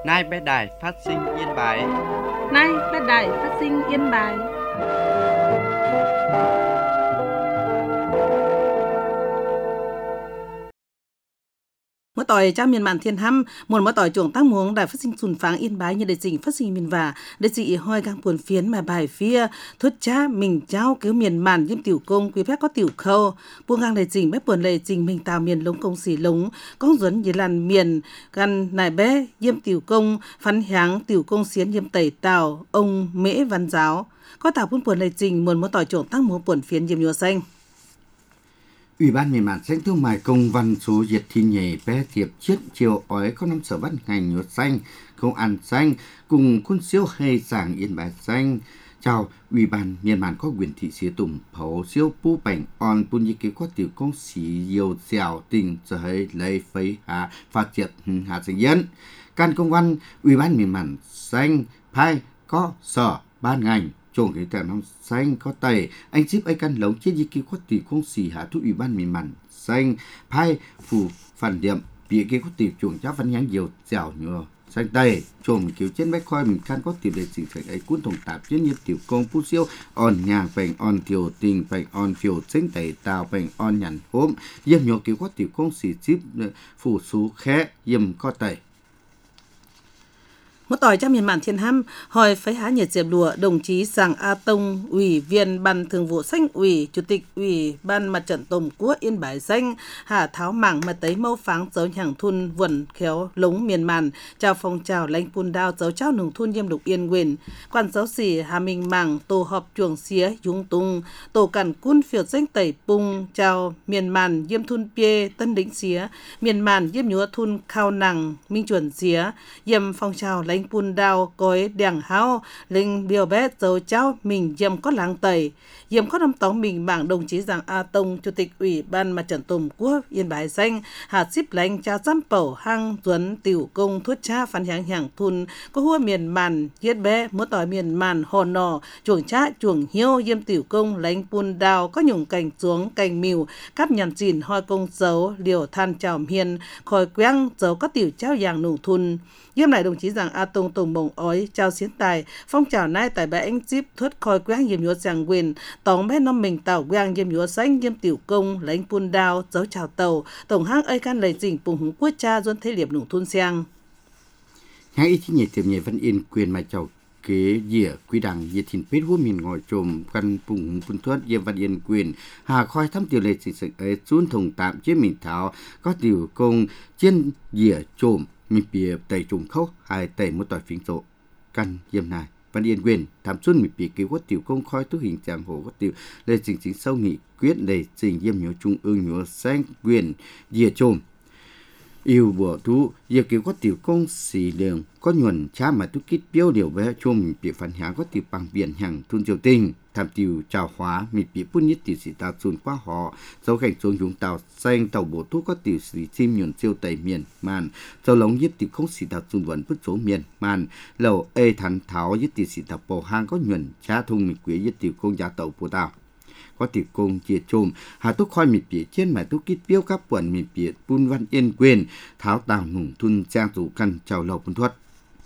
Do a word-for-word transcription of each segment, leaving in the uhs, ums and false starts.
Nay bé đài phát sinh Yên Bái. Nay bé đài phát sinh Yên Bái. Mỗi tỏi trang miền mạn thiên hăm, một mỗi tỏi chuồng tăng muống đài phát sinh sùn pháng Yên Bái như đại dịch phát sinh miền và đại dịch hoi gang buồn phiến mà bài phía thốt cha mình trao cứu miền mạn diêm tiểu công quý phép có tiểu khâu buông gang đại dịch bếp buồn lệ trình mình tào miền lống công xỉ lống con duấn như làn miền gan nài bé diêm tiểu công phán háng tiểu công xiến diêm tẩy tào ông mễ văn giáo có tào buôn buồn lệ trình một mỗi tỏi chuồng tăng muống buồn phiến diêm nhúa xanh. Ủy ban miền mạn xanh thương mại công văn số diệt thi nhề bé thiệp chiết chiều ói có năm sở ban ngành nhúa xanh công an xanh cùng quân siêu hay giảng Yên Bái xanh chào ủy ban miền mạn có quyền thị xế tùng phấu siêu pu bảnh on pun như kế có tiểu công sĩ nhiều dẻo tình giờ hay lấy phấy hạ phát triển hạ sinh dân can công văn ủy ban miền mạn xanh phai có sở ban ngành chồng cái tờ năm xanh có tẩy anh ship ai căn lống chết như kia có tỷ công xì hạ thu ủy ban miền mặn xanh phai phủ phản điểm bị kia có tỷ chuồng cháo văn nháng nhiều dẻo nhựa xanh tẩy chồng kiểu trên bách khoi mình căn có tỷ để sự phải ấy cuốn thùng tạp trên nhiệt tiểu công phu siêu on nhàng bành on tiểu tình bành on phiêu xanh tẩy tàu bành on nhằn hôm yếm nhựa kiểu có tỷ công xì ship phủ số khé yếm có tẩy. Một tỏi trong miền mạn thiên hăm hỏi phái há nhiệt diệp lụa đồng chí Giàng A Tông, ủy viên ban thường vụ xanh ủy, chủ tịch ủy ban mặt trận tổng quốc Yên Bái xanh hà tháo mảng mà tấy mâu pháng dấu hàng thun vườn khéo lống miền mạn chào phong trào lãnh pun đao dấu trao nùng thun yêm lục yên quyền quan dấu xỉ hà minh mảng tổ họp chuồng xía dung tung tổ cản cun phiệt danh tẩy pung chào miền mạn yêm thun pie tân đỉnh xía miền mạn yêm nhúa thun khao nằng minh chuẩn xía yêm phong trào lãnh pun đao cối đèng hao linh điều bé dấu cháu mình yếm có làng tẩy yếm có năm tóng mình bảng đồng chí Giàng A Tông, chủ tịch ủy ban mặt trận tổng quốc Yên Bái xanh hạt ship lãnh cha giám bầu hang duấn tiểu công thuốc cha phán hàng hàng thun có hua miền màn yết bé múa tỏi miền màn hò nò chuồng cha chuồng hiêu yếm tiểu công lãnh pun đao có nhung cành xuống cành mìu cắp nhàn chìn hoi công dấu liều than chào hiền khói quang dấu có tiểu trao vàng nụ thun yếm lại đồng chí Giàng A Tông tổng bồng ói trao xiến tài phong trào nay tại bãi anh ship thuất khói quang yếm nhúa giàng quyền tổng bé năm mình tàu quang yếm nhúa xanh yếm tiểu công lãnh pun đao dấu chào tàu tổng hang ơi can lầy dình bùng húng quốc cha duân thế liệp nụ thun xiang hai ý chí nhẹ tiệm nhẹ văn yên quyền mà chào kế dĩa quy đằng dĩa thìn pết vô miền ngồi trồm căn bùng pun thuất yếm văn yên quyền hà khoi thăm tiểu lệ sự sự ấy xuống thùng tạm chế mình thảo có tiểu công trên dĩa trồm mình bìa tẩy trùng khâu hai tẩy một tỏi phình rộ căn yếm này văn yên quyền tham xuân mình bìa cứu có tiểu công khoi tu hình trạng hồ có tiểu lệ trình chính sâu nghị quyết lệ trình yếm nhớ trung ương nhớ xanh quyền dĩa trồm yêu bùa thú giờ kiểu có tiểu công xì đường có nhuần cha mà tu kít biếu điều bé chôm mình bị phản há có tiểu bằng biển hàng thun triều tình tham tiểu trào hóa mình bị bún nhất tiểu sĩ tàu xuân qua họ dấu cảnh xuống dùng tàu xanh tàu bổ thú có tiểu sĩ chim nhuần siêu tẩy miền màn dấu lóng nhất tiểu không sĩ tàu xuân vẫn bứt số miền màn lầu ê thắn tháo nhất tiểu sĩ tàu bổ hang có nhuần cha thung mình quý nhất tiểu công giá tàu bổ tàu có tiểu công chia chôm hà túc khoi mịt bịa trên mà túc kít biếu các quần mịt bịa bun văn yên quyền tháo tàu nùng thun trang rủ căn chào lầu pun thuất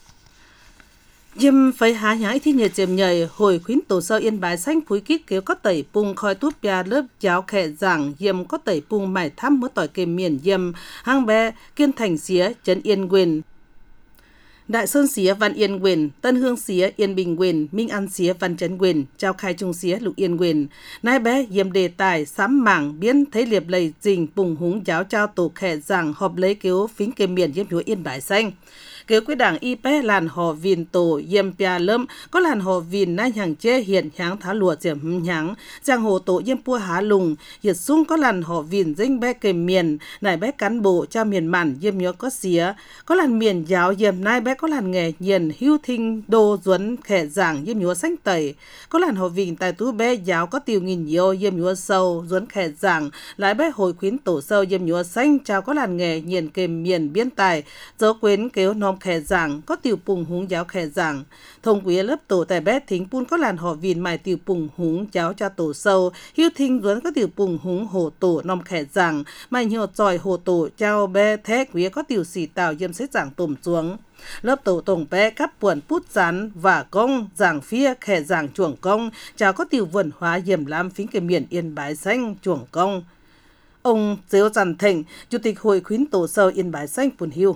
yếm phái há nhái thi nhiệt diệm nhảy hồi khuyến tổ sơ Yên Bái xanh phúi kít kéo có tẩy pung khoi túp bia lớp giáo khẽ giảng yếm có tẩy pung mải thăm mớ tỏi kềm miền yếm hang bé kiên thành xía trấn Yên quyền Đại Sơn xía Văn Yên quyền, Tân Hương xía Yên Bình quyền, Minh An xía Văn Trấn quyền, Trao Khai Trung xía Lục Yên quyền. Nai bé yếm đề tài sám mảng biến thấy liệp lầy dình bùng húng giáo trao tổ khẽ giảng họp lấy kéo phính kềm miền yếm nhúa Yên Bái xanh. Kế quyết đảng y bé làn hò vìn tổ yếm pia lâm có làn hò vìn nai hàng chê hiện háng thá lùa diệm háng giang hồ tổ yếm pua há lùng hiệt sung có làn hò vìn dinh bé kềm miền nai bé cán bộ cha miền mản yếm nhúa có xía có làn miền giáo yếm nai bé có làn nghề nhiền hưu thinh đô duấn khẽ giảng yếm nhúa xanh tẩy có làn hò vìn tài tú bé giáo có tiêu nghìn nhiều yếm nhúa sâu duấn khẽ giảng lại bé hồi khuyến tổ sâu yếm nhúa xanh chào có làn nghề nhiền kềm miền biên tài dấu quyến kéo nóm khẻ giảng có tiểu pùng húng giáo khẻ giảng thông quý lớp tổ tại bé thính pun có làn họ vìn mài tiểu pùng húng giáo cha tổ sâu hiu thính duấn có tiểu pùng húng hồ tổ nom khẻ giảng mài nhiều tròi hồ tổ trao bé thế quý có tiểu xì tàu yếm xếp giảng tùm xuống lớp tổ tổng bé cắp buồn pút rán và công giảng phía khẻ giảng chuồng công chào có tiểu vườn hóa yểm lam phính cái miền Yên Bái xanh chuồng công. Ông Diếu Trần Thịnh, Chủ tịch Hội khuyến tổ sâu Yên Bái xanh Pùn Hiu.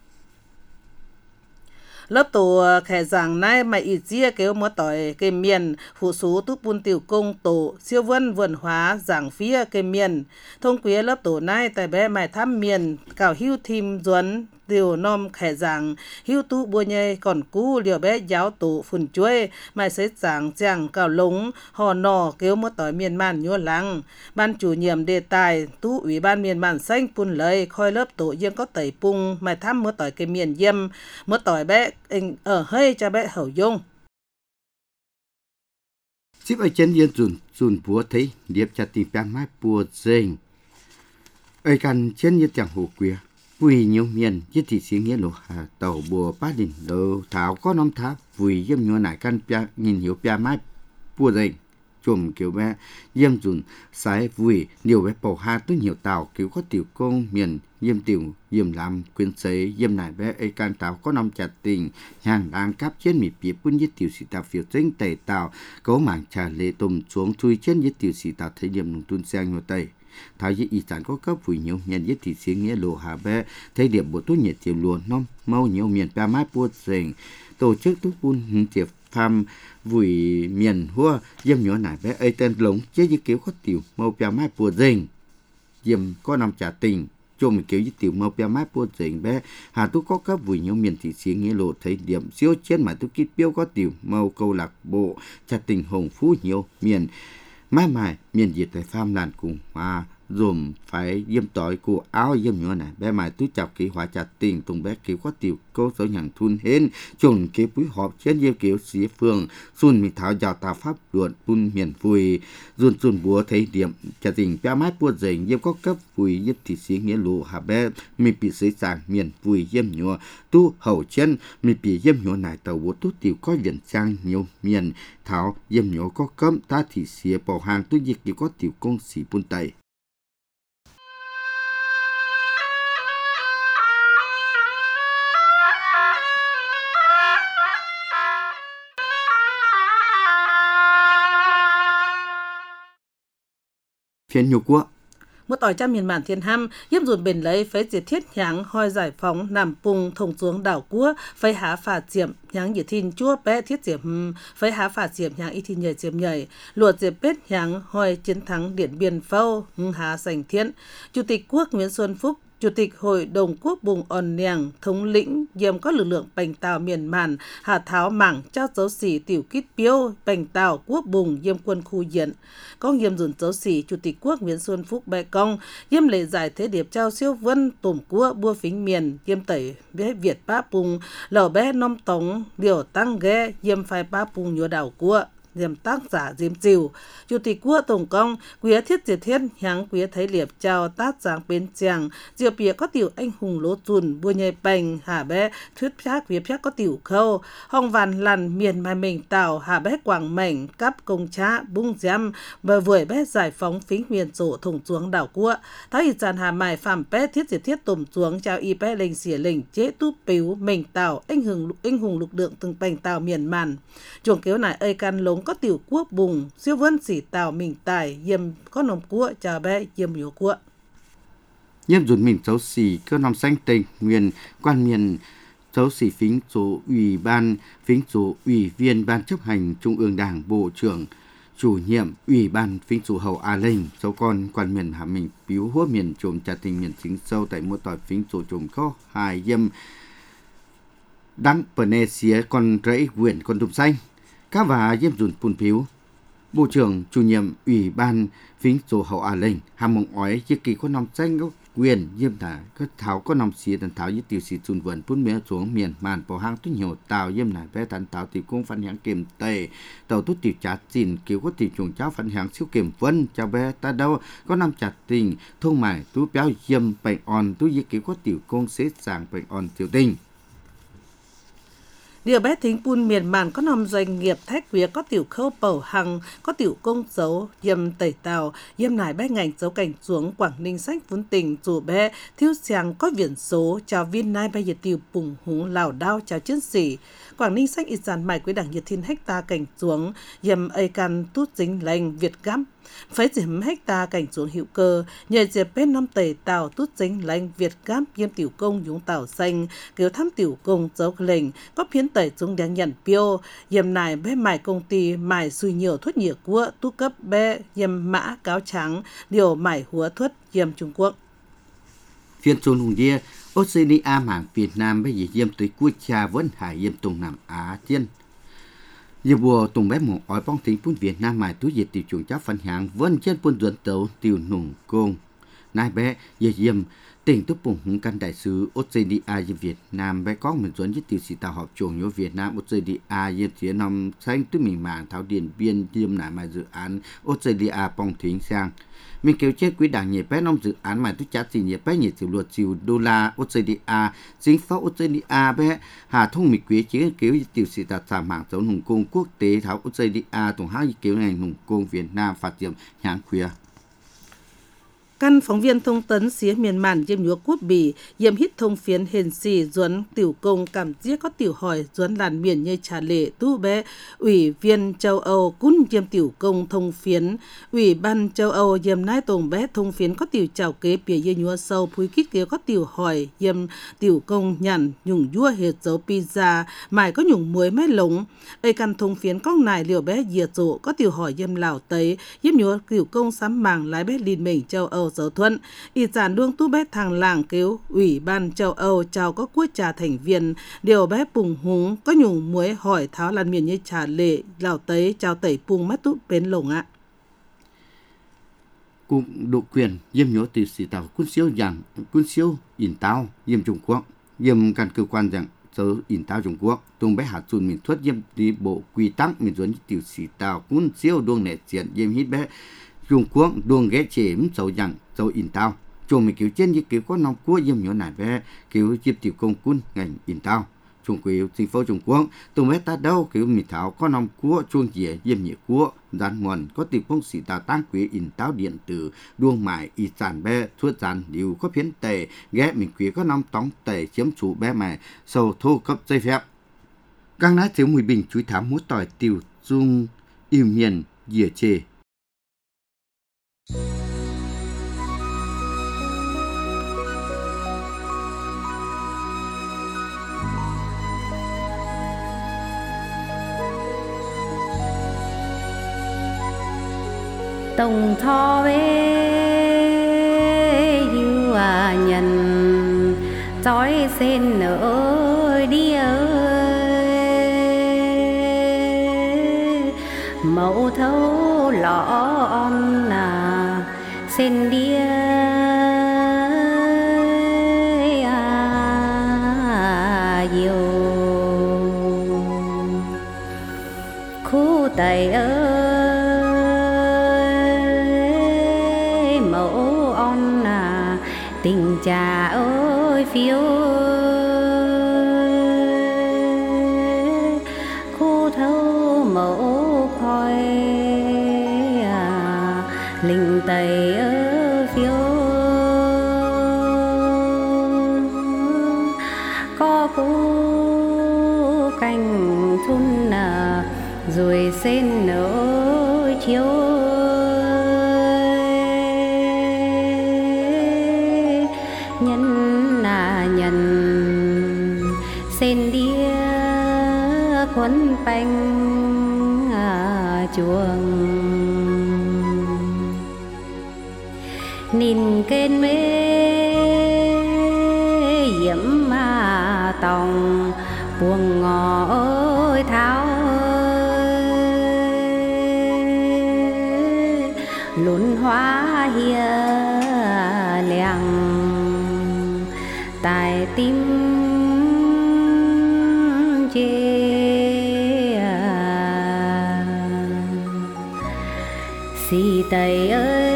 Lớp tổ khẻ giảng nay mày ít chia kéo mưa tỏi cây miền phụ số tu pun tiểu công tổ siêu vân vườn hóa giảng phía cây miền thông quý lớp tổ nay tại bé mày thăm miền cào hiu thìm duấn tiểu nom khẻ giảng hiu tu bùa nhây còn cú liều bé giáo tổ phun chuối mày sẽ giảng giảng cào lúng hò nò kéo mưa tỏi miền man nhua lăng ban chủ nhiệm đề tài tu ủy ban miền man xanh pun lời khoi lớp tổ riêng có tẩy pung mày thăm mưa tỏi cây miền yêm mưa tỏi bé ở hơi cho bé hậu dung. Ship ở trên yên dùn dùn búa thấy điệp chặt tìm bia mái bùa dênh. Ở gần trên như chẳng hồ queer. Vì nhiều miền như thị sĩ nghĩa lộ hà tàu bùa bá đình đầu thảo có năm tháp vì dâm nhua nải căn bia nhìn hiểu bia mái bùa dênh. Chùm kiểu bé dâm dùn sái vì nhiều bé bầu hà tôi nhiều tàu kiểu có tiểu công miền dâm tiểu dâm làm quyến sấy dâm nải bé ấy can tàu có năm chặt tình hàng đang cáp trên mì bìa bún với tiểu sĩ tàu phiêu chính tẩy tàu có mảng trà lệ tùm xuống chui trên với tiểu sĩ tàu thấy điểm nông tuân sang nhiều tây thảo với ý sản có cấp vì nhiều miền với thị sĩ nghĩa lộ hà bé thấy điểm bộ tốt nhiệt tiểu luôn non mau nhiều miền ba mái buốt rình tổ chức tốt bún hứng tiệp tham vì miền hua dâm nhỏ nải bé ấy tên lống chế với kiểu có tiểu màu bia mái bùa rình dâm có năm trả tình cho mình kiểu với tiểu màu bia mái bùa rình bé hà tú có cấp vì nhiều miền thị sĩ nghĩa lộ thấy điểm siêu chết mà tú kít biêu có tiểu màu câu lạc bộ trả tình hồng phú nhiều miền mai mai miền diệt tại farm làn cùng mà dùm phải dâm tỏi của áo dâm nhỏ này bé mày túi chọc kỹ hóa chặt tiền tùng bé kiểu có tiểu câu sở nhận thun hên chồn kiểu búi họp trên dêu kiểu xía phương xuân mình thảo giáo tà pháp luận bun miền vui dùn dùn búa thấy điểm chặt tình bé mái búa dành dâm có cấp vui dâm thị sĩ nghĩa lộ hà bé mình bị xây sàng miền vui dâm nhỏ tu hậu chân mình bị dâm nhỏ này tàu búa tú tiểu có dẫn sang nhiều miền thảo dâm nhỏ có cấm ta thị xía bỏ hàng tu dịch kiểu có tiểu công sĩ bun tây. Phiên nhiều quốc một tỏi trăm miền bản thiên ham yếm dùn bền lấy phế diệt thiết nháng hoi giải phóng nằm pung thông xuống đảo cua phế há phà diệm nháng nhiệt thìn chua bé thiết diệm phế há phà diệm nháng y thìn nhảy diệm nhảy luộc diệp bết nháng hoi chiến thắng điện biên phâu há sành thiên. Chủ tịch quốc Nguyễn Xuân Phúc, Chủ tịch Hội đồng Quốc Bùng On Nèng, thống lĩnh diêm có lực lượng bành tàu miền màn, hà tháo mảng trao dấu xỉ tiểu kít piêu, bành tàu quốc bùng diêm quân khu diện. Con diêm dùn dấu xỉ Chủ tịch Quốc Nguyễn Xuân Phúc bè công, diêm lệ giải thế điệp trao siêu vân tổm cua bua phính miền, diêm tẩy bé Việt bá bùng, lầu bé nom tống, điều tăng ghé, diêm phai bá bùng nhua đảo cua. Diệm tác giả diêm chiều Chủ tịch quốc tổng công quý thiết diệt thiết nháng quý thấy liệp chào tác giảng bên chàng diệu bìa có tiểu anh hùng lỗ dùn bùa nhầy bành hà bé thuyết phác quý phác có tiểu khâu hong vàn lằn miền mai mình tàu hà bé quảng mảnh cắp công trá bung giam bờ vùi bé giải phóng phính miền sổ thủng xuống đảo cua thái y giàn hà mài phạm bé thiết diệt thiết tổm xuống chào y bé lệnh xỉa lệnh chế túp piếu mình tàu anh hùng anh hùng lục lượng từng bành tàu miền màn chuồng kéo này ơi can lống có tiểu quốc bùng siêu vân xỉ tàu mình tài yếm có nồng cua chào bé yếm nhiều cua yếm dùn mình xấu xỉ cơ nằm xanh tình nguyên quan miền xấu xỉ phính số ủy ban phính số ủy viên ban chấp hành trung ương đảng bộ trưởng chủ nhiệm ủy ban phính số hậu a lệnh số con quan miền hà mình biếu húa miền trộm trà tình miền chính sâu tại một tỏi phính số trộm có hai yếm đăng Pernexia con rẫy quyển con tùm xanh các và diêm dùn phun phiếu bộ trưởng chủ nhiệm ủy ban phính số hậu a lệnh hàm mong ói chiếc kỳ có nòng xanh có quyền diêm thả có tháo có nòng xía tần tháo với tiểu sĩ dùn vườn phun mía xuống miền màn bỏ hang tuyết nhiều tàu diêm nải bé tàn tàu tiểu cung phân hạng kiềm tề tàu tốt tiểu chát xin kiểu có tiểu chuồng cháo phân hạng siêu kiềm vân chào bé ta đâu có năm chặt tình thông mải tú béo diêm bệnh on tú với kiểu có tiểu công xế sàng bệnh on tiểu tình Điều bé thính pun miền màn có nằm doanh nghiệp thách vía có tiểu khâu bầu hằng, có tiểu công dấu, yêm tẩy tàu, yêm nải bé ngành dấu cảnh xuống Quảng Ninh sách vốn tình dù bé thiếu sáng có viễn số chào viên nai bây giờ tiểu bùng húng lào đao chào chiến sĩ. Quảng Ninh sách ít dàn mải quý đảng nhiệt thiên hecta cảnh xuống, yêm ây can tút dính lành Việt gắm. Phải diễm hecta cảnh xuống hữu cơ, nhờ dịp bé năm tẩy tàu tút dính lành Việt gắm yêm tiểu công dũng tàu xanh, kiểu thăm tiểu công dấu lệnh, có phiến tẩy xuống đáng nhận piêu, yêm nải bé mải công ty mải xui nhiều thuất nhiệt của tu cấp bé yêm mã cáo trắng, điều mải húa thuất yêm Trung Quốc. Phiên xuân hùng địa, Australia mảng Việt Nam bây giờ yêm tới quốc gia vẫn hải yêm Đông Nam Á tiên. Giờ bùa tùng bé một ói bóng tính phun Việt Nam mài túi diệt tiểu chuồng cháu phân hạng vẫn trên phun duẩn tấu tiểu nùng công. Nai bé giờ yêm tỉnh túc bùng hùng căn đại sứ Australia về Việt Nam bé có mình duẩn với tiểu sĩ tàu họp chuồng nhớ Việt Nam Australia yêm phía năm xanh tứ mình mảng tháo điện biên yêm nải mà dự án Australia bóng thính sang. Mình kêu chết quý đảng nhiệt bé năm dự án mà tôi trả tiền nhiệt bé nhiệt triệu luật triệu đô la Australia, chính phủ Australia bé hà thông mịch quý chế kêu tiểu sĩ tạt xả mạng giống hùng công quốc tế tháo Australia tổng hai kêu này hùng công Việt Nam phát triển nhãn khuya. Căn phóng viên thông tấn xía miền màn yêm nhúa quốc bì, yêm hít thông phiến hền xì duấn tiểu công cảm giết có tiểu hỏi duấn làn miền như trà lệ tu bé, ủy viên châu Âu cún yêm tiểu công thông phiến, ủy ban châu Âu yêm nai tổng bé thông phiến có tiểu chào kế bìa yêm nhúa sâu phúi kít kế có tiểu hỏi yêm tiểu công nhằn nhung yua hệt dấu pizza, mải có nhung muối mái lống, ây căn thông phiến có nải liều bé diệt rộ có tiểu hỏi yêm lào tấy, yêm nhúa tiểu công sắm màng lái bé liên mình châu Âu dấu thuận, y giản đuông tu bé thằng làng kêu ủy ban châu Âu chào có quốc trà thành viên điều bé bùng húng có nhung muối hỏi tháo lan miền như trà lệ lào tấy chào tẩy bùng mắt tút bến lồng ạ. Cục độ quyền yêm nhớ từ sĩ tàu quân siêu rằng quân siêu in tao yêm Trung Quốc yêm căn cơ quan rằng sớ in tao Trung Quốc tung bé hạt chun mình thoát yêm đi bộ quy tắc mình dẫn tiểu sĩ tàu quân siêu đuông nẻ chuyện yêm hít bé Trung Quốc đuông ghé chém sầu rằng sầu in tao chuồng mình kiểu trên như kiểu có nòng cua yêm nhớ nải bé kiểu chiếc tiểu công quân ngành in tao Trung Quốc chính phủ Trung Quốc tung bé ta đâu kiểu mì thảo có nòng cua chuông dẻ yêm nhẹ cua dàn nguồn có tiểu phong sĩ tàu tăng quý in tao điện tử đuông mải y sản bé thuốc dàn điều có phiến tệ ghé mình quý có nòng tóng tệ chiếm chủ bé mày sầu thô cấp giấy phép các nái thiếu mùi bình chuối thám mút tỏi tiểu dung yêu miền dìa chê. Tổng thọ về yêu à nhân trói sen ở đi ơi mẫu thấu lọn à sen đi à yêu khu tây ơi tình cha ơi phiêu khu thâu mẫu khói à, linh tây ơi phiêu có phú cành thun à, rồi sen nở chiếu sen đĩa khuẩn bánh à, chuồng nhìn kênh mê yếm mà tòng buông ngò ơi tháo lún hóa hia lèng tài tim xì tây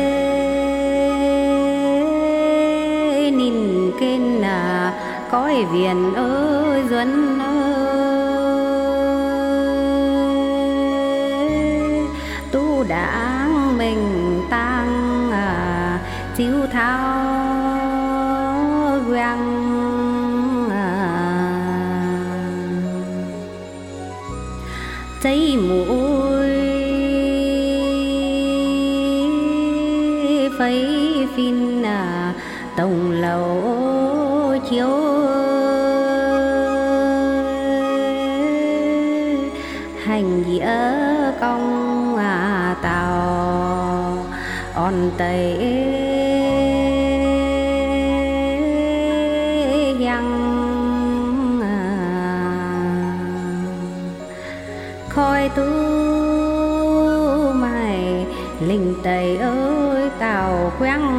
ơi nín kênh à cõi viền ơi duân ơi chiếu thao quang cháy mũi phấy phin tổng lầu chiếu hành dĩa công tàu on tây khói tu mày linh tây ơi tàu quang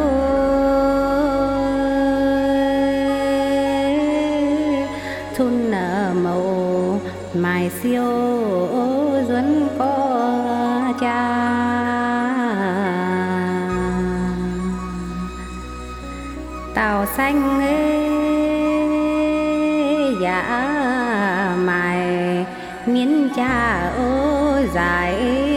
ơi thun nở màu mài siêu duấn có cha tàu xanh ấy dạ mài miến cha ơi dài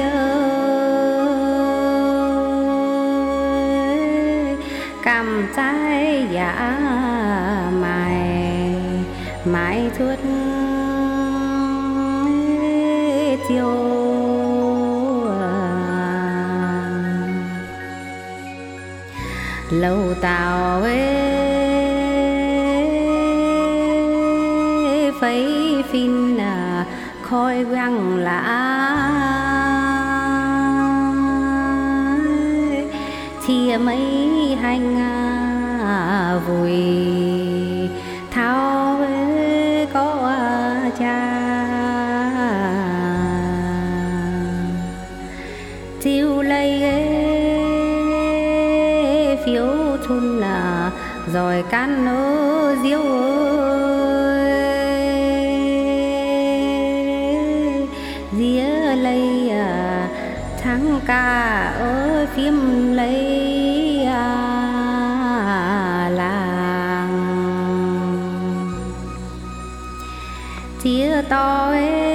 ơi cầm trái dạ mài mãi thuốc chiều lâu tàu ấy phấy phin khói quăng lá chia mấy hành vùi thao có cha chiều lấy phiếu thun là rồi can nô diêu dĩa lấy thắng ca ở phim lấy làng chia to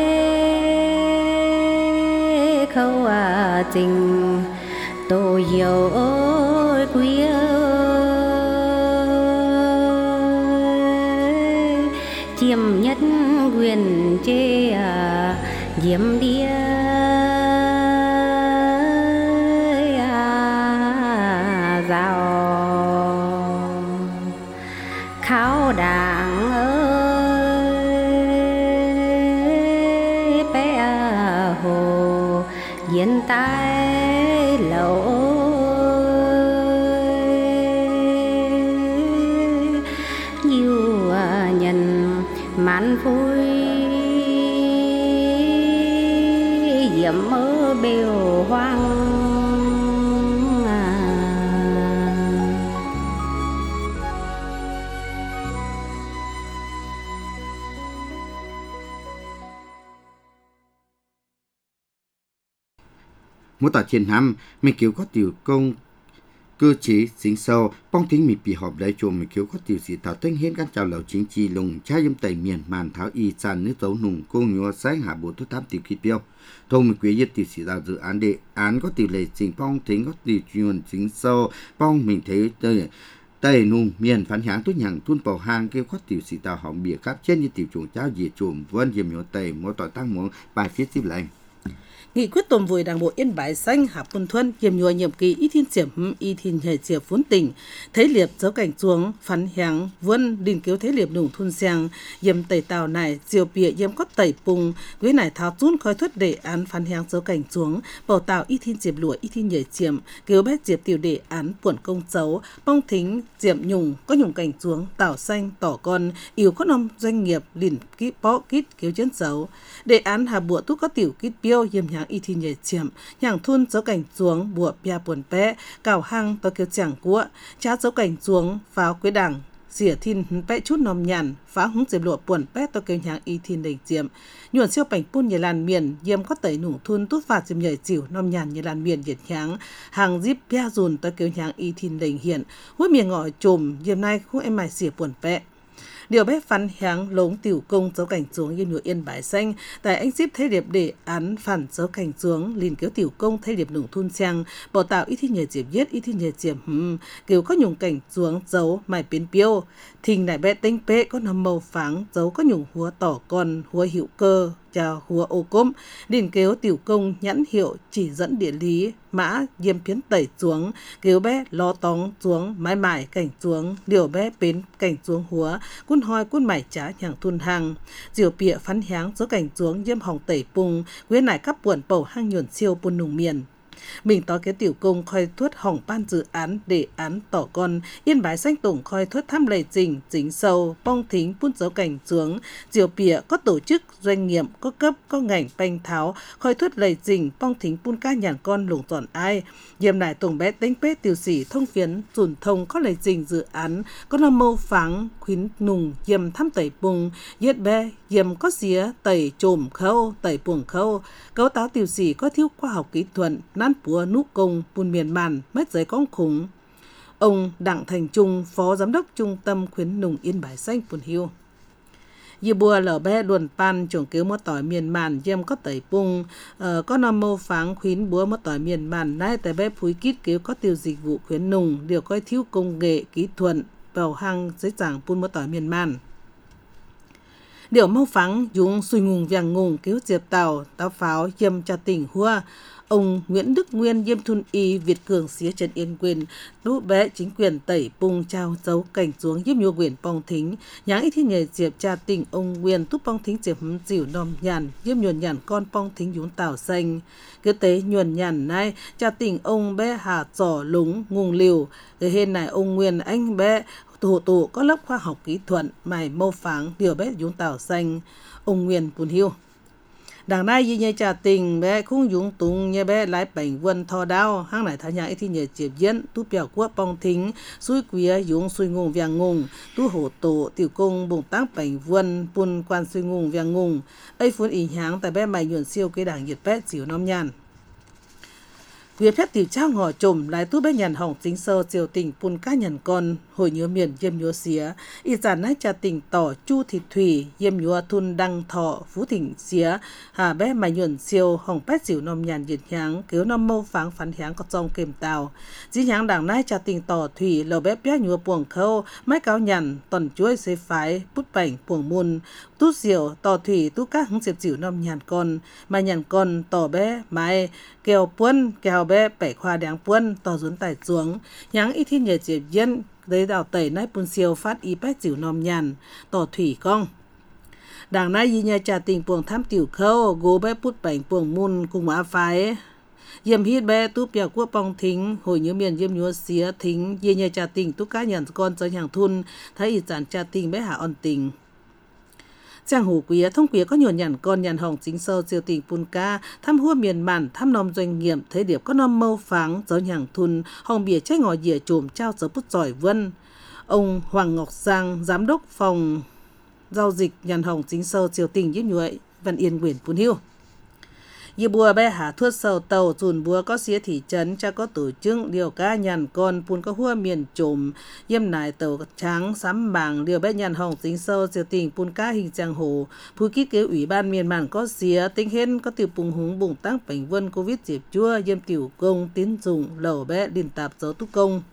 khâu tình tô dầu ơi quý ơi chiêm nhất quyền chê diễm đĩa rào kháo đảng ơi bé hồ diễn tai lầu nhiều nhân mãn vui diễm mơ bèo hoang Mô tả trên năm, mình kiểu có tiểu công cơ chế chính sâu, bong tính mình bị họp đại chùa mình kiểu có tiểu sĩ thảo tinh hiến các chào lầu chính trị lùng cha yếm tẩy miền màn tháo y tràn nước tấu nùng cô nhua sáng hạ bộ thuốc thám tiểu kít biêu. Thông mình quý yết tiểu sĩ tạo dự án đề án có tiểu lệ chính bong tính có tiểu chuyên chính sâu, bong mình thấy tơi tây nung miền phán háng tốt nhàng thun bầu hang kêu có tiểu sĩ tạo hỏng bìa các trên như tiểu chủng cháo dìa chùm vân diệm nhổ tây mô tỏi tăng muốn bài phía tiếp lệnh. Nghị quyết tồn vùi Đảng bộ Yên Bái Xanh Hạ Quân Thuân nhiệm nhùa nhiệm kỳ y thiên chiểm y thiên hệ chiệp vốn tỉnh thấy liệp dấu cảnh chuống phán háng vân đình kiếu thấy liệp nùng thun giang yếm tẩy tàu này diều bịa yếm có tẩy pung quý này tháo tún khói thuyết đề án phán háng dấu cảnh chuống bầu tạo y thiên chiệp lụa y thiên hệ chiểm kiếu bét diệp tiểu đề án puẩn công dấu bong thính diệm nhùng có nhùng cảnh chuống tảo xanh tỏ con yếu có nông doanh nghiệp lìn kít bó kít kiếu chiến dấu đề án hà bùa túc có tiểu kít biêu yếm háng y thiên nhảy chiểm nhàng thun dấu cảnh chuống bùa bia buồn bé cào hang to kêu chẳng cua chá dấu cảnh chuống pháo quế đảng dỉa thiên bé chút nòm nhàn phá húng diệp lụa buồn bé to kêu nhàng y thiên đỉnh chiểm nhuận siêu bảnh pun nhảy làn miền yếm có tẩy nủng thun tút phạt diệp nhảy chịu nòm nhàn nhảy làn miền nhiệt nháng hàng zip bia dùn to kêu nhàng y thiên đỉnh hiện hút miệng ngọ chùm yếm nay khúc em mài xỉa buồn bé điều bé phán háng lống tiểu công dấu cảnh xuống yên nhựa yên bãi xanh tại anh ship thay điệp để án phản dấu cảnh xuống liền kéo tiểu công thay điệp nông thôn sang bỏ tạo ít thi nhờ diệp viết ít thi nhờ diệp hừm kiểu có nhung cảnh xuống dấu mài biến piêu thình này bé tinh pé có nằm màu pháng dấu có nhung húa tỏ con húa hữu cơ chào húa ô cốm liền kéo tiểu công nhãn hiệu chỉ dẫn địa lý mã diêm phiến tẩy xuống kéo bé lo tóng xuống mãi mãi cảnh xuống điều bé bến cảnh xuống húa cun hoi cun mải trả nhàng thun hàng diều bịa phán háng số cảnh xuống diêm hỏng tẩy pung quyến nải cắp buồn bầu hang nhuần siêu buôn nùng miền mình tỏ cái tiểu công khoi thuất hỏng ban dự án đề án tỏ con yên bái xanh tổng khoi thuất thăm lầy trình chính sâu bong thính phun dấu cảnh xuống diều bịa có tổ chức doanh nghiệp có cấp có ngành banh tháo khoi thuất lầy trình bong thính phun ca nhàn con lủng toàn ai diêm nải tổng bé tính pé tiểu sĩ thông phiến dùn thông có lầy trình dự án có nằm mâu pháng khuyến nùng diêm thăm tẩy bùng yết bé diêm có xía tẩy trồm khâu tẩy buồng khâu cấu táo tiểu sĩ có thiếu khoa học kỹ thuật nan búa nút công bùn miền màn mất giấy con khủng ông Đặng Thành Trung phó giám đốc trung tâm khuyến nùng yên bái xanh bùn hiu Dì bùa lở bé đuồn pan trồng cứu mất tỏi miền màn dêm có tẩy bung uh, có nằm mô pháng khuyến búa mất tỏi miền màn nay tại bé phúi kít cứu có tiêu dịch vụ khuyến nùng điều coi thiếu công nghệ kỹ thuật vào hang giấy giảng bùn mất tỏi miền màn điều mâu pháng dùng xùi ngùng vàng ngùng cứu diệp tàu táo pháo dêm cho tỉnh hua ông Nguyễn Đức Nguyên diêm thun y Việt Cường xía Trần Yên Quyền đu bé chính quyền tẩy bung trao dấu cảnh xuống giúp nhua quyền bong thính nháng ít thi nghề diệp cha tỉnh ông Nguyên túp bong thính diệp hấm dịu nom nhàn giúp nhuần nhàn con bong thính dũng tảo xanh cứ tế nhuần nhàn nay cha tỉnh ông bé hà trò lúng ngùng liều người hên này ông Nguyên anh bé tổ tổ có lớp khoa học kỹ thuật mài mâu pháng điều bé dũng tảo xanh ông Nguyên Bùn Hiu đằng nay như nhà trà tình bé khung dũng tung như bé lái bảnh vân thò đao hang này thay nhà ít thì nhờ chiệp diễn tu bèo quốc bong thính suối quía dũng suy ngùng vàng ngùng tu hổ tổ tiểu công bùng tác bảnh vân pun quan suy ngùng vàng ngùng ấy phun ý háng tại bé mày nhuận siêu cái đảng nhiệt bé xỉu nom nhàn Việc phép tiểu trao ngỏ trùm lại tu bé nhàn hỏng chính sơ triều tỉnh pun cá nhàn con hồi nhớ miền diêm nhúa xía y giản nái trà tỉnh tỏ chu thịt thủy diêm nhúa thun đăng thọ phú thỉnh xía hà bé mày nhuận siêu hỏng pét xỉu nom nhàn nhiệt háng cứu nom mâu pháng phán háng có trong kềm tàu dĩ háng đảng nái trà tỉnh tỏ thủy lầu bé bé nhúa buồng khâu mái cáo nhàn tần chuối xế phái bút bảnh buồng môn tu diệu tỏ thủy tu các hứng diệp xỉu nom nhàn con mày nhàn con tỏ bé mái kèo puân kèo bé bảy khoa đáng puân tỏ dún tải xuống nháng ít thiên nhờ diệp dân đấy đào tẩy nái pun siêu phát y pét xỉu nom nhàn tỏ thủy con đảng nái y nhà trà tình buồng tham tiểu khâu gố bé bút bảnh buồng môn cùng má phái diêm hít bé tu bèo quốc bong thính hồi nhớ miền diêm nhúa xía thính y nhà trà tình tu cá nhàn con cho hàng thun thấy y giản trà tình bé hạ on tình Giang hồ quía thông quía có nhiều nhàn con nhàn hỏng chính sâu diêu tỉnh pun ca thăm hua miền màn thăm nom doanh nghiệp thấy điệp có nom mâu pháng dấu nhàng thun hồng bìa trách ngò dìa trùm trao dấu bút giỏi vân ông Hoàng Ngọc Giang giám đốc phòng giao dịch nhàn hỏng chính sâu diêu tỉnh giúp nhuệ Văn Yên Nguyễn Pun Hiu Như bùa bé hạ thuốc sầu tàu dùn bùa có xía thị trấn cha có tổ chức điều cá nhàn con pun có hua miền trùm yêm nải tàu trắng sắm bảng điều bé nhàn hồng tính sâu diệu tình pun cá hình giang hồ phú kít kế ủy ban miền màn có xía tính hên có tiểu bùng húng bùng tăng bảnh vân covid diệp chua yêm tiểu công tín dụng lẩu bé điền tạp dấu túc công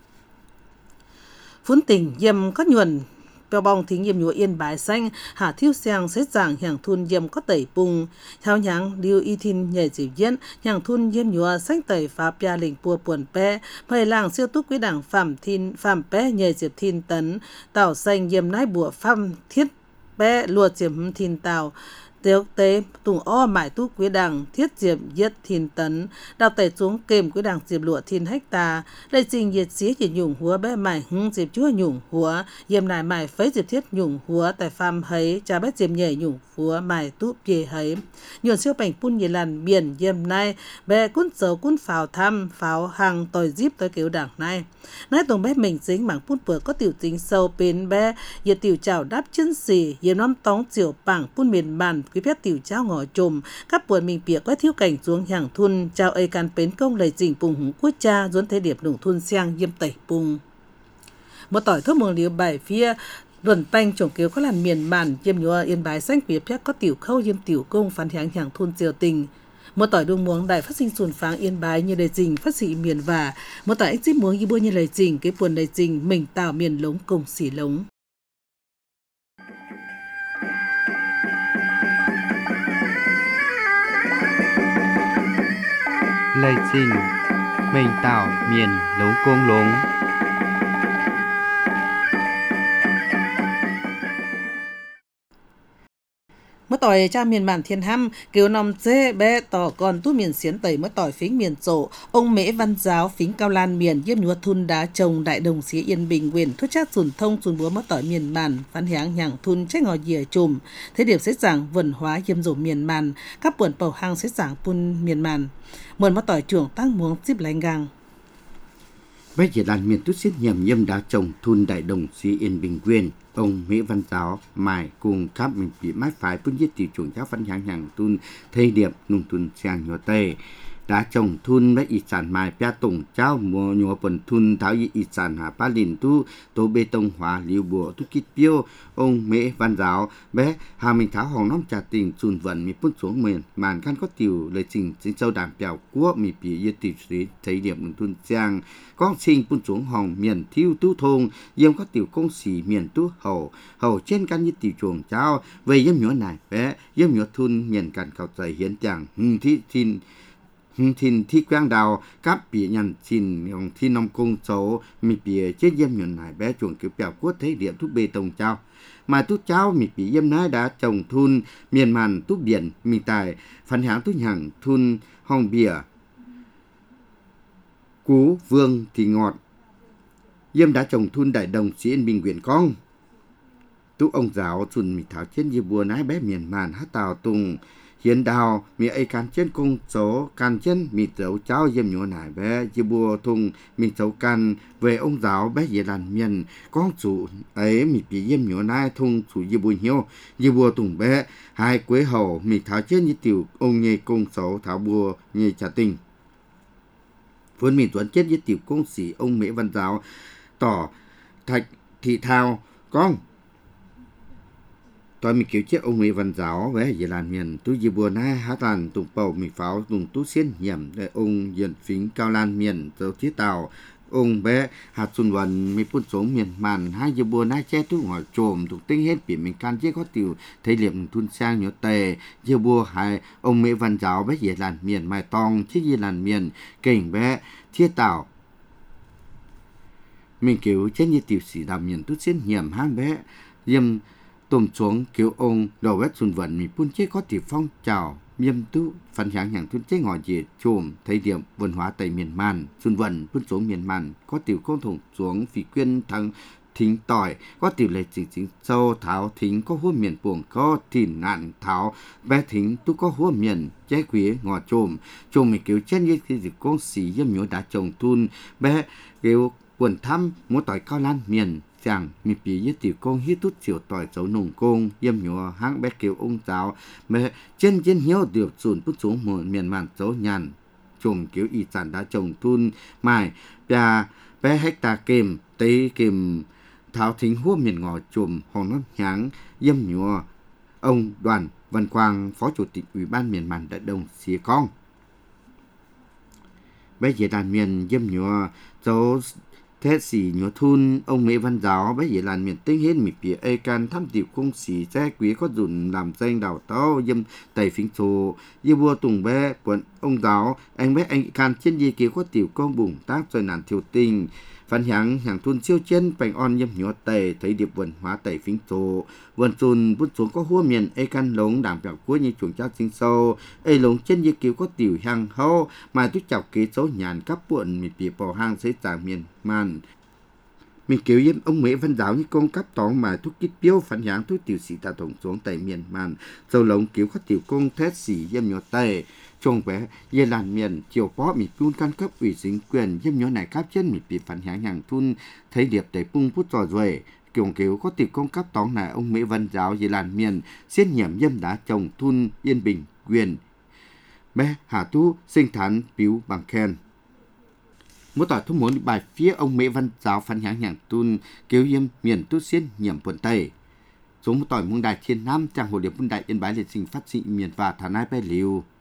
phun tỉnh yêm có nhuần bèo bong thính yêm nhúa yên bái xanh hạ thiêu sang xế giảng hàng thun yêm có tẩy bùng theo nháng điều y thìn nhảy dịp diễn hàng thun yêm nhúa xanh tẩy phá pia lình pua buồn pe phầy làng siêu túc quý đảng phạm thìn phạm pe nhảy dịp thìn tấn tảo xanh yêm nái bùa phạm thiết pe lùa diệp thìn tảo Tiêu tế tùng o mãi tu quý đảng thiết diệp yết thìn tấn đào tẩy xuống kềm quý đảng diệp lụa thìn hecta lây trình nhiệt xí chỉ nhủng húa bé mải hưng diệp chúa nhủng húa yêm nải mải phấy diệp thiết nhủng húa tại pham hấy cha bé diệp nhảy nhủng húa mải tu bề hấy nhuận siêu bảnh pun nhì làn biển yêm nay bé cún dấu cún pháo thăm pháo hàng tòi díp tới kiểu đảng này nái tùng bé mình dính mảng pun bữa có tiểu tính sâu bên bé yết tiểu chảo đáp chân xì yêm năm tóng chiều bảng pun miền bàn quý phép tiểu trao ngõ trùm các buồn mình bịa quét thiếu cảnh xuống hàng thun trao ấy can bến công lầy dình bùng húng quốc cha dốn thế điệp nùng thun sang yêm tẩy bùng một tỏi thuốc mường liều bảy phía luận tanh trồng kiếu có làn miền bản yếm nhúa yên bái xanh phía phép có tiểu khâu yếm tiểu công phán h향 hàng thôn diều tình một tỏi đuông muống đại phát sinh sùn pháng yên bái như lời trình phát sĩ miền và một tỏi ích díp muống y bua như lời trình cái buồn lời trình mình tạo miền lống cùng xỉ lống Lời trình mình tạo miền lống công lống. Mất tỏi cha miền bản thiên hăm kêu nòng dê bé tỏ còn tu miền xiến tẩy mất tỏi phính miền trộ ông mễ văn giáo phính cao lan miền yếm nhúa thun đá trồng đại đồng xía yên bình quyền thuốc chát sùn thông sùn búa mất tỏi miền bản phán h향 hàng thun trách ngò dìa chùm thế điểm xét giảng vần hóa yếm rổ miền màn các buồn bầu hang xét giảng pun miền màn mượn mất tỏi trưởng tăng muống xíp lánh gang Bây giờ làn miền tút xiết nhầm yếm đá trồng thun đại đồng xía yên bình quyền ông Mỹ Văn Giáo mài cùng các mình bị mát phải phương giết tỷ chuồng giáo văn h향 hàng thun thay điệp nung thun sang nhựa tê đã trồng thun với ít sản mài pia tổng cháu mùa nhựa phần thun tháo y ít sản hà ba lìn tu tố bê tông hóa liu bùa tu kít piêu ông Mỹ Văn Giáo bé hà mình tháo hòn nóm trà tình chun vận mi phun xuống miền màn khăn có tiểu lời trình chính châu đàm bèo cua mi bị y tỷ sĩ thấy điểm nung thun sang con sinh phun xuống hòn miền thiêu tu thôn yếm có tiểu công sĩ miền tu hậu hậu trên căn như tiểu chuồng cháu về yếm nhựa này bé yếm nhựa thun miền càn cầu dày hiến chẳng hưng thi tin thiên thi quang đào các bị nhận xin ông thi nông công số mi bị chết yếm nhựa này bé chuồng kiểu bèo cua thấy điểm thuốc bê tông cháu mà tu cháu mi bị yếm nái đã trồng thun miền màn tu biển mi tài phản h향 tu h향 thun hong bìa cú vương thì ngọt yếm đã trồng thun đại đồng sĩ yên bình quyển con tu ông giáo chun mi thảo trên như bùa nái bé miền màn hát tàu tùng hiến đào mi ấy can trên công số can trên mi dấu cháu yếm nhựa nải bé như bùa thùng mi dấu can về ông giáo bé về làn miền con chủ ấy mi bị yếm nhựa nải thùng chủ như bùa hiếu như bùa tùng bé hai quế hậu mi thảo trên như tiểu ông nhê công số thảo bùa nhê trả tình vốn mi tuấn chết với tiểu công sĩ ông Mỹ Văn Giáo tỏ thạch thị thao con tôi mi kiểu chết ông Mỹ Văn Giáo về về làn miền tu dì bùa nai hát làn tùng bầu mi pháo tùng tu xiên hiểm để ông diện phính cao lan miền dấu thiết tàu ông bé hạt xuân vận mi phun xuống miền màn hai dì bùa nai che tu ngõ trồm tục tinh hết bị mình can chết có tiểu thấy liệm thun sang nhớ tề dì bùa hai ông Mỹ Văn Giáo về về làn miền mai tong chiếc dì làn miền kỉnh bé thiết tàu mình kiểu chết như tiểu sĩ đàm miền tu xiên hiểm hang bé yếm tôm xuống kiểu ông đầu vết xuân vận mi phun chế có tiểu phong trào miêm tu phản h향 hàng thun chế ngọ dìa chùm thấy điểm văn hóa tại miền màn xuân vận phun xuống miền màn có tiểu công thủng xuống phỉ quyên thăng thính tỏi có tiểu lệ chính chính sâu tháo thính có hua miền buồng có thìn nạn tháo bé thính tu có hua miền chế quý ngọ chùm chùm mi kiểu chết như cái gì công sĩ yếm nhúa đã trồng thun bé kiểu quần thăm múa tỏi cao lan miền chẳng mi bị với tiểu công hít tút chiều tỏi dấu nồng công yếm nhúa hang bé kiểu ông giáo bé trên trên hiếu điều sùn bút xuống một miền màn dấu nhàn chùm kiểu y sản đã trồng thun mài bia bé hecta kềm tây kềm tháo thính hua miền ngõ chùm hòn nón h향 yếm nhúa ông Đoàn Văn Quang phó chủ tịch ủy ban miền màn đại đồng xía con bé về đàn miền yếm nhúa dấu thế sĩ nhúa thun ông Mỹ Văn Giáo bé về làn miền tinh hết mi bìa ai can thăm tiểu công sĩ xe quý có dùn làm danh đào tao yếm tẩy phính số như bùa tùng bé quận ông giáo anh bé anh can trên gì kia có tiểu công bùng tác rồi nản thiểu tình phản h향 hàng thun siêu chân bành on yếm nhúa tẩy thấy điệp vườn hóa tẩy phính số vườn chun bút xuống có hua miền ai can lống đảm bảo cuối như chuồng trao sinh sâu ai lống trên gì kia có tiểu h향 hâu mà tôi chọc kế số nhàn cấp buồn mi bìa bỏ hang xây trả miền màn mình kiểu yếm ông Mỹ Văn Giáo như công cấp tóm mà thuốc kít biếu phản h향 thuốc tiểu sĩ ta tổng xuống tại miền màn dầu lống kiểu có tiểu công thế sĩ yếm nhúa tẩy trông bé ye làn miền chiều bó mi phun căn cấp ủy chính quyền yếm nhúa này cáp chân mi bị phản h향 hàng thun thấy điệp tẩy pung phút trò rồi kiểu kiểu có tiểu công cấp tóm này ông Mỹ Văn Giáo ye làn miền xiên hiểm yếm đá trồng thun yên bình quyền bé hà tu sinh thán biếu bằng khen một tỏi thu muốn bài phía ông Mễ Văn giáo phán nháng nhàng tun kêu yếm miền tu xiên nhiệm quận Tây. Số một tỏi mông đài thiên nam trang hồ điệp mông đài yên bái liệt sinh phát sinh miền và thả nai bè liu.